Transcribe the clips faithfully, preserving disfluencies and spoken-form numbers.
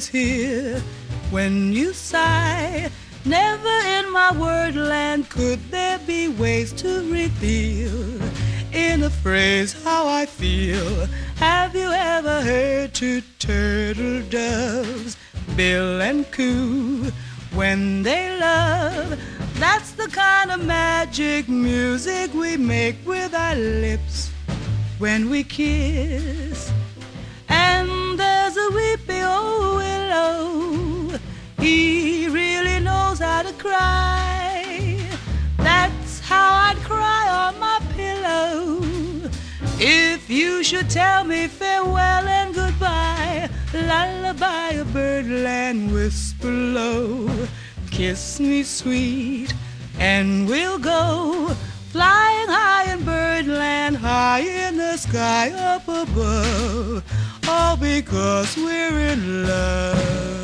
hear when you sigh. Never in my wordland could there be ways to reveal in a phrase how I feel. Have you ever heard two turtle doves bill and coo when they love? That's the kind of magic music we make with our lips when we kiss. And there's a weepy old willow, he really knows how to cry. That's how I'd cry on my pillow if you should tell me farewell and goodbye. Lullaby of birdland, whisper low, kiss me sweet, and we'll go flying high in birdland, high in the sky up above, all because we're in love.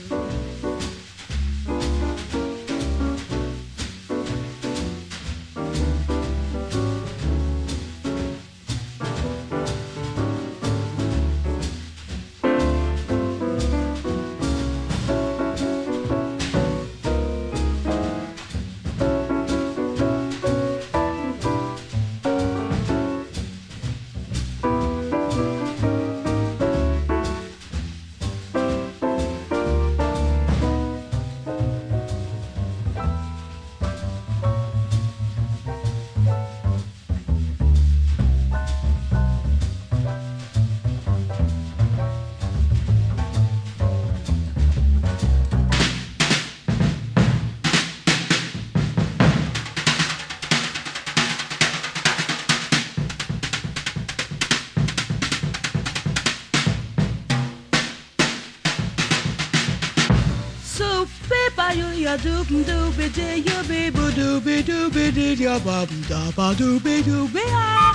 Ya doobie doobie dee ya bee boo doobie doobie dee ya ba da ba doobie doobie ah.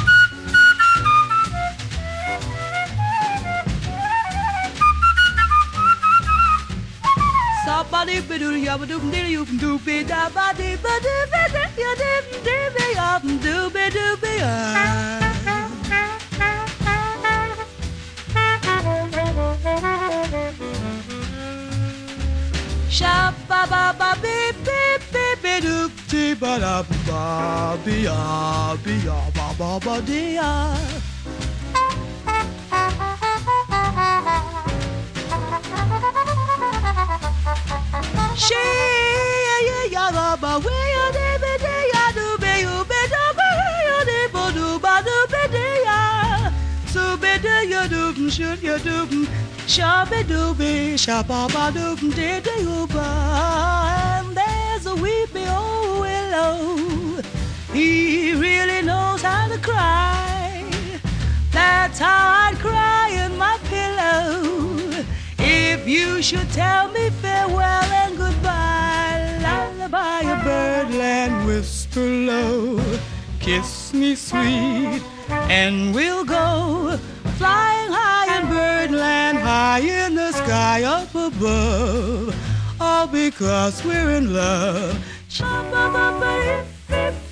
Somebody be doo ya ba doobie dee you doobie da ba dee ba doobie dee ya doobie doobie ya doobie doobie ah. Sha ba ba ba beep beep beep beep doop dee ba da ba be ya be ya ba ba ba dee ya. She ya ya ya ba ba we ya dee be dee ya do be you be do be ya dee bo do ba do be dee ya. So be do you do should you do. Shabby dooby, shabba dooby, did you and there's a weepy old willow, he really knows how to cry. That's how I'd cry in my pillow if you should tell me farewell and goodbye. Lullaby of birdland, whisper low, kiss me sweet, and we'll go flying high in birdland, high in the sky up above, all because we're in love.